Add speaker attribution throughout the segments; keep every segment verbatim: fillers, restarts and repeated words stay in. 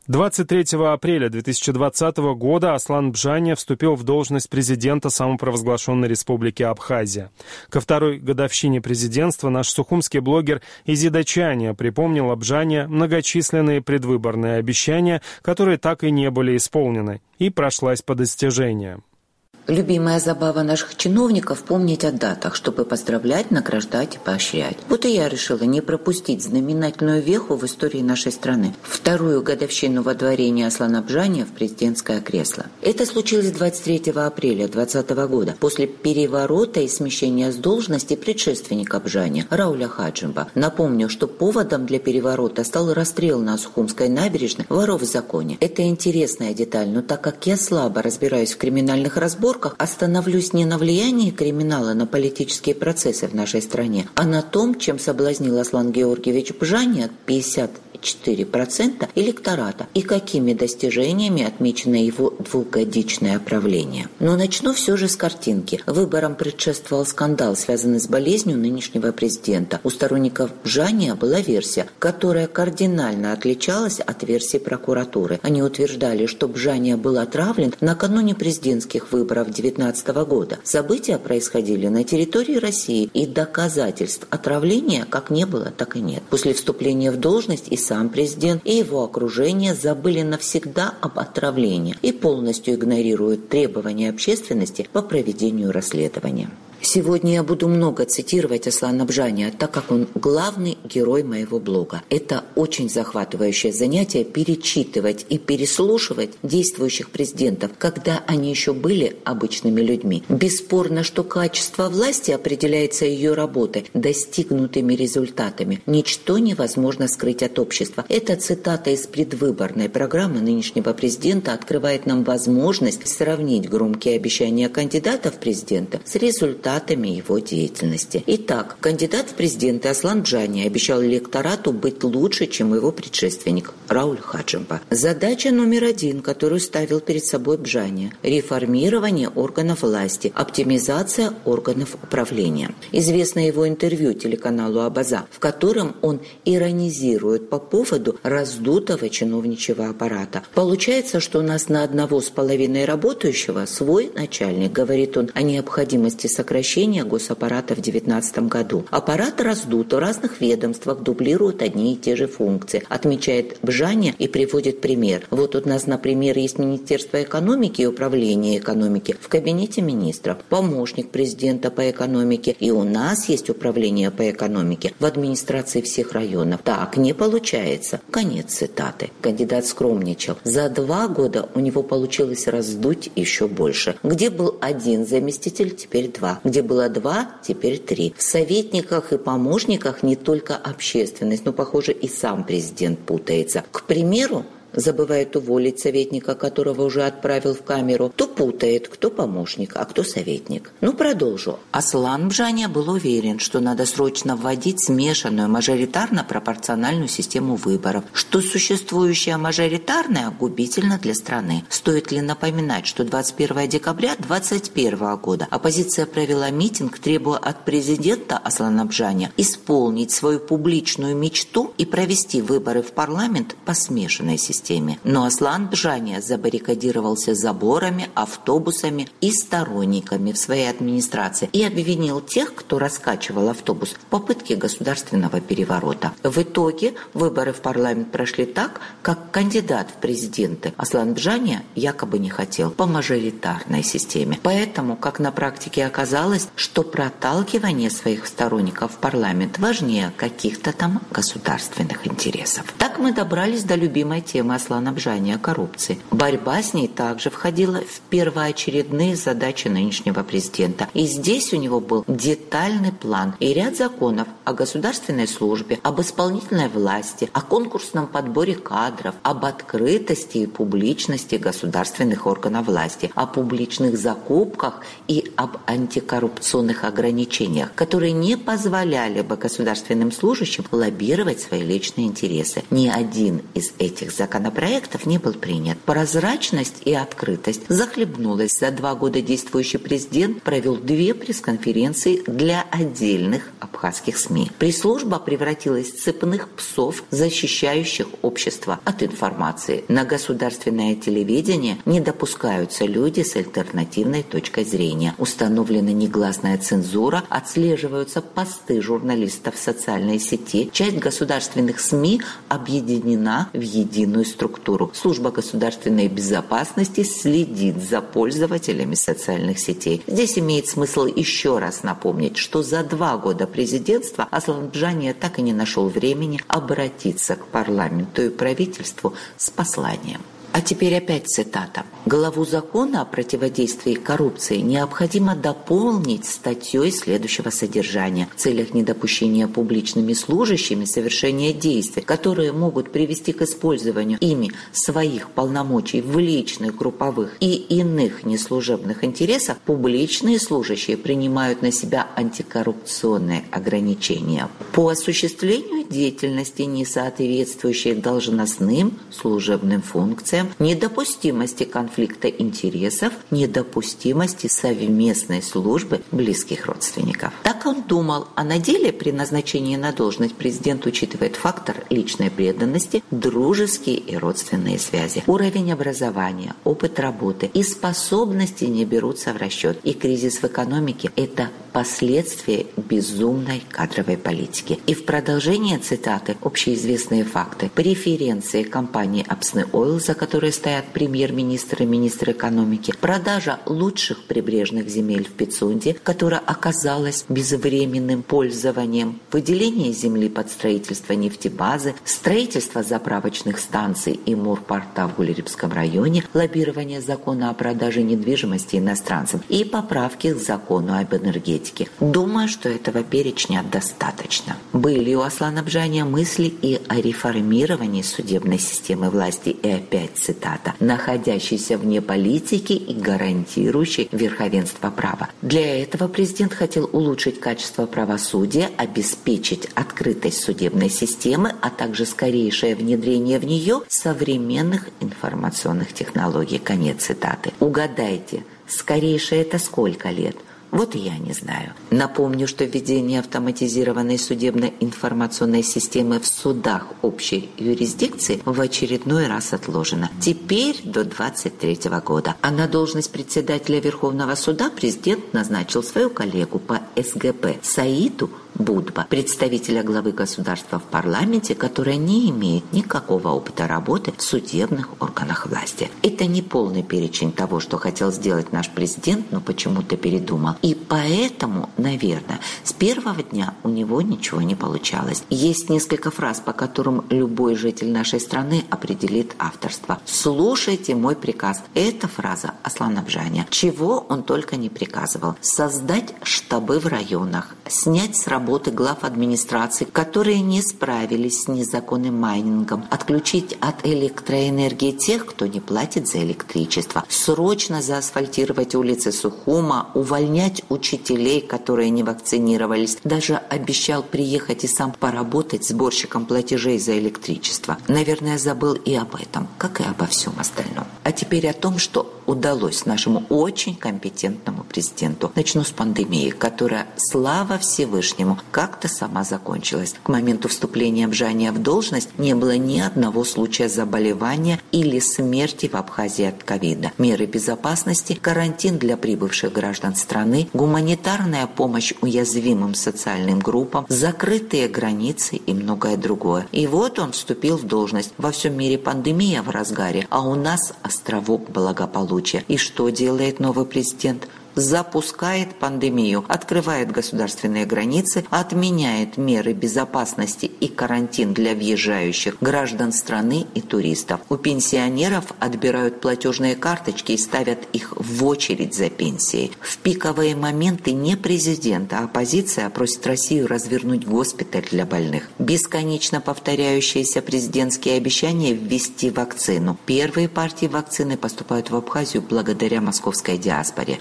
Speaker 1: двадцать третьего апреля две тысячи двадцатого года Аслан Бжания вступил в должность президента самопровозглашенной республики Абхазия. Ко второй годовщине президентства наш сухумский блогер Изида Чаня припомнил Бжания многочисленные предвыборные обещания, которые так и не были исполнены, и прошлась по достижениям.
Speaker 2: Любимая забава наших чиновников – помнить о датах, чтобы поздравлять, награждать и поощрять. Вот и я решила не пропустить знаменательную веху в истории нашей страны – вторую годовщину водворения Аслана Бжания в президентское кресло. Это случилось двадцать третьего апреля двадцатого года, после переворота и смещения с должности предшественника Бжания Рауля Хаджимба. Напомню, что поводом для переворота стал расстрел на Сухумской набережной воров в законе. Это интересная деталь, но так как я слабо разбираюсь в криминальных разборках, остановлюсь не на влиянии криминала на политические процессы в нашей стране, а на том, чем соблазнил Аслан Георгиевич Бжания пятьдесят четыре процента электората и какими достижениями отмечено его двухгодичное правление. Но начну все же с картинки. Выборам предшествовал скандал, связанный с болезнью нынешнего президента. У сторонников Бжания была версия, которая кардинально отличалась от версии прокуратуры. Они утверждали, что Бжания был отравлен накануне президентских выборов две тысячи девятнадцатого года. События происходили на территории России, и доказательств отравления как не было, так и нет. После вступления в должность и сам президент, и его окружение забыли навсегда об отравлении и полностью игнорируют требования общественности по проведению расследования. Сегодня я буду много цитировать Аслана Бжания, так как он главный герой моего блога. Это очень захватывающее занятие перечитывать и переслушивать действующих президентов, когда они еще были обычными людьми. Бесспорно, что качество власти определяется ее работой, достигнутыми результатами. Ничто невозможно скрыть от общества. Эта цитата из предвыборной программы нынешнего президента открывает нам возможность сравнить громкие обещания кандидатов в президенты с результатами его деятельности. Итак, кандидат в президенты Аслан Бжания обещал электорату быть лучше, чем его предшественник Рауль Хаджимба. Задача номер один, которую ставил перед собой Бжания – реформирование органов власти, оптимизация органов управления. Известно его интервью телеканалу Абаза, в котором он иронизирует по поводу раздутого чиновничьего аппарата. Получается, что у нас на одного с половиной работающего свой начальник, говорит он о необходимости сокращения госаппарата в две тысячи девятнадцатом году. Аппарат раздут, в разных ведомствах дублируют одни и те же функции, отмечает Бжания и приводит пример. Вот у нас, например, есть Министерство экономики и управления экономики в кабинете министров, помощник президента по экономике, и у нас есть управление по экономике в администрации всех районов. Так не получается. Конец цитаты. Кандидат скромничал. За два года у него получилось раздуть еще больше. Где был один заместитель, теперь два. Где было два, теперь три. В советниках и помощниках не только общественность, но, похоже, и сам президент путается. К примеру, забывает уволить советника, которого уже отправил в камеру, то путает, кто помощник, а кто советник. Ну, продолжу. Аслан Бжания был уверен, что надо срочно вводить смешанную мажоритарно-пропорциональную систему выборов, что существующая мажоритарная губительна для страны. Стоит ли напоминать, что двадцать первого декабря две тысячи двадцать первого года оппозиция провела митинг, требуя от президента Аслана Бжания исполнить свою публичную мечту и провести выборы в парламент по смешанной системе. Но Аслан Бжания забаррикадировался заборами, автобусами и сторонниками в своей администрации и обвинил тех, кто раскачивал автобус, в попытке государственного переворота. В итоге выборы в парламент прошли так, как кандидат в президенты Аслан Бжания якобы не хотел, по мажоритарной системе. Поэтому, как на практике оказалось, что проталкивание своих сторонников в парламент важнее каких-то там государственных интересов. Так мы добрались до любимой темы Аслана Бжания – коррупции. Борьба с ней также входила в первоочередные задачи нынешнего президента. И здесь у него был детальный план и ряд законов о государственной службе, об исполнительной власти, о конкурсном подборе кадров, об открытости и публичности государственных органов власти, о публичных закупках и об антикоррупционных ограничениях, которые не позволяли бы государственным служащим лоббировать свои личные интересы. Ни один из этих законопроектов не был принят. Прозрачность и открытость захлебнулась. За два года действующий президент провел две пресс-конференции для отдельных абхазских СМИ. Пресс-служба превратилась в цепных псов, защищающих общество от информации. На государственное телевидение не допускаются люди с альтернативной точкой зрения. Установлена негласная цензура, отслеживаются посты журналистов в социальной сети. Часть государственных СМИ объединена в единую структуру. Служба государственной безопасности следит за пользователями социальных сетей. Здесь имеет смысл еще раз напомнить, что за два года президентства Аслан Бжания так и не нашел времени обратиться к парламенту и правительству с посланием. А теперь опять цитата. «Главу закона о противодействии коррупции необходимо дополнить статьей следующего содержания в целях недопущения публичными служащими совершения действий, которые могут привести к использованию ими своих полномочий в личных, групповых и иных неслужебных интересах. Публичные служащие принимают на себя антикоррупционные ограничения по осуществлению деятельности, не соответствующей должностным служебным функциям, недопустимости конфликта интересов, недопустимости совместной службы близких родственников». Так он думал, а на деле при назначении на должность президент учитывает фактор личной преданности, дружеские и родственные связи, уровень образования, опыт работы и способности не берутся в расчет. И кризис в экономике – это последствия безумной кадровой политики. И в продолжение цитаты общеизвестные факты. Преференции компании Апсны Ойл, за которые стоят премьер-министр и министр экономики, продажа лучших прибрежных земель в Пицунде, которая оказалась безвременным пользованием, выделение земли под строительство нефтебазы, строительство заправочных станций и морпорта в Гулеребском районе, лоббирование закона о продаже недвижимости иностранцам и поправки к закону об энергетике. Думаю, что этого перечня достаточно. Были у Аслана Бжания мысли и о реформировании судебной системы власти, и опять цитата, находящейся вне политики и гарантирующей верховенство права. Для этого президент хотел улучшить качество правосудия, обеспечить открытость судебной системы, а также скорейшее внедрение в нее современных информационных технологий. Конец цитаты. Угадайте, скорейшее это сколько лет? Вот и я не знаю. Напомню, что введение автоматизированной судебно-информационной системы в судах общей юрисдикции в очередной раз отложено. Теперь до двадцать третьего года. А на должность председателя Верховного суда президент назначил свою коллегу по эс гэ пэ Саиду Будба, представителя главы государства в парламенте, которая не имеет никакого опыта работы в судебных органах власти. Это не полный перечень того, что хотел сделать наш президент, но почему-то передумал. И поэтому, наверное, с первого дня у него ничего не получалось. Есть несколько фраз, по которым любой житель нашей страны определит авторство. «Слушайте мой приказ». Это фраза Аслана Бжания. Чего он только не приказывал. Создать штабы в районах, снять с работы работы глав администрации, которые не справились с незаконным майнингом, отключить от электроэнергии тех, кто не платит за электричество, срочно заасфальтировать улицы Сухума, увольнять учителей, которые не вакцинировались, даже обещал приехать и сам поработать сборщиком платежей за электричество. Наверное, забыл и об этом, как и обо всем остальном. А теперь о том, что удалось нашему очень компетентному президенту. Начну с пандемии, которая, слава Всевышнему, как-то сама закончилась. К моменту вступления Бжания в должность не было ни одного случая заболевания или смерти в Абхазии от ковида. Меры безопасности, карантин для прибывших граждан страны, гуманитарная помощь уязвимым социальным группам, закрытые границы и многое другое. И вот он вступил в должность. Во всем мире пандемия в разгаре, а у нас островок благополучия. И что делает новый президент? Запускает пандемию, открывает государственные границы, отменяет меры безопасности и карантин для въезжающих граждан страны и туристов. У пенсионеров отбирают платежные карточки и ставят их в очередь за пенсией. В пиковые моменты не президент, а оппозиция просит Россию развернуть госпиталь для больных. Бесконечно повторяющиеся президентские обещания ввести вакцину. Первые партии вакцины поступают в Абхазию благодаря московской диаспоре. Что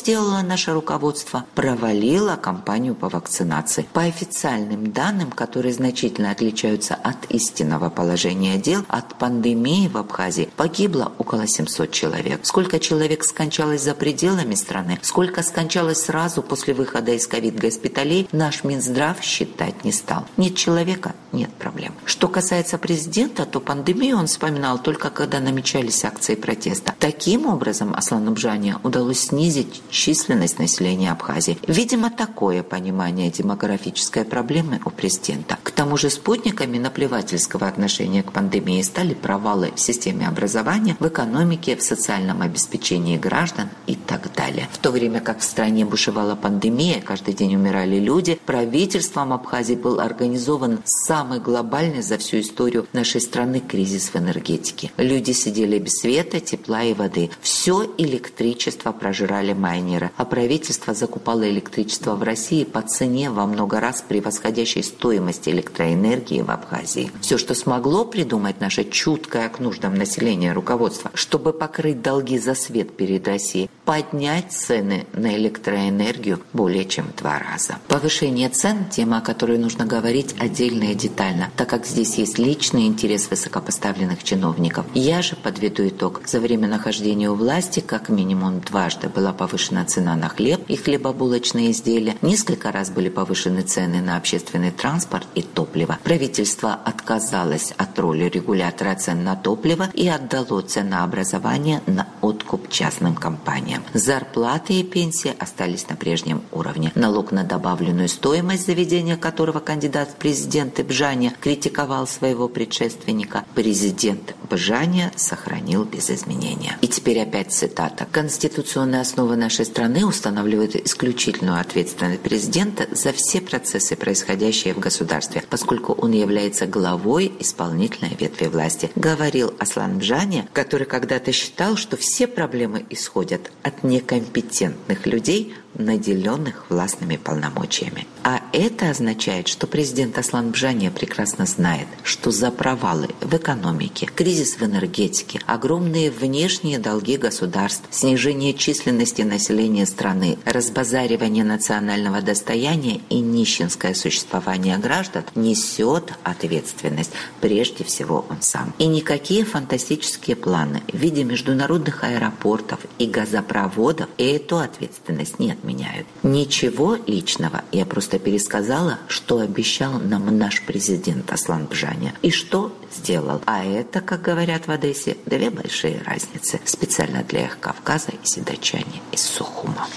Speaker 2: сделало наше руководство? Провалило кампанию по вакцинации. По официальным данным, которые значительно отличаются от истинного положения дел, от пандемии в Абхазии погибло около семьсот человек. Сколько человек скончалось за пределами страны, сколько скончалось сразу после выхода из ковид-госпиталей, наш Минздрав считать не стал. Нет человека – нет проблем. Что касается президента, то пандемию он вспоминал только когда намечались акции протеста. Таким образом, Аслану Бжане удалось снизить численность населения Абхазии. Видимо, такое понимание демографической проблемы у президента. К тому же спутниками наплевательского отношения к пандемии стали провалы в системе образования, в экономике, в социальном обеспечении граждан и так далее. В то время как в стране бушевала пандемия, каждый день умирали люди, правительством Абхазии был организован самый глобальный за всю историю нашей страны кризис в энергетике. Люди сидели без света, тепла и воды. Все электричество прожирали майнеры, а правительство закупало электричество в России по цене во много раз превосходящей стоимости электроэнергии в Абхазии. Все, что смогло придумать наше чуткое к нуждам населения руководство, чтобы покрыть долги за свет перед Россией, поднять цены на электроэнергию более чем в два раза. Повышение цен – тема, о которой нужно говорить отдельно и детально, так как здесь есть личный интерес высокопоставленных чиновников. Я же подведу итог. За время нахождения у власти как минимум дважды была повышена цена на хлеб и хлебобулочные изделия, несколько раз были повышены цены на общественный транспорт и топливо. Правительство отказалось от роли регулятора цен на топливо и отдало ценообразование на откуп частным компаниям. Зарплаты и пенсии остались на прежнем уровне. Налог на добавленную стоимость, заведения которого кандидат в президенты Бжане критиковал своего предшественника, президент Бжане сохранил без изменения. И теперь опять цитата. Конституционная основа нашей страны устанавливает исключительную ответственность президента за все процессы, происходящие в государстве, поскольку он является главой исполнительной ветви власти, говорил Аслан Бжане, который когда-то считал, что все проблемы исходят от некомпетентных людей, наделенных властными полномочиями. А это означает, что президент Аслан Бжане прекрасно знает, что за провалы в экономике, кризис в энергетике, огромные внешние долги государств, снижение численности населения страны, разбазаривание национального достояния и нищенское существование граждан несет ответственность прежде всего он сам. И никакие фантастические планы в виде международных аэропортов и газопроводов эту ответственность не отменяют. Ничего личного, я просто пересказала, что обещал нам наш президент Аслан Бжане и что сделал. А это, как говорят в Одессе, две большие разницы. Специально для их Кавказа и седочане из Сухума.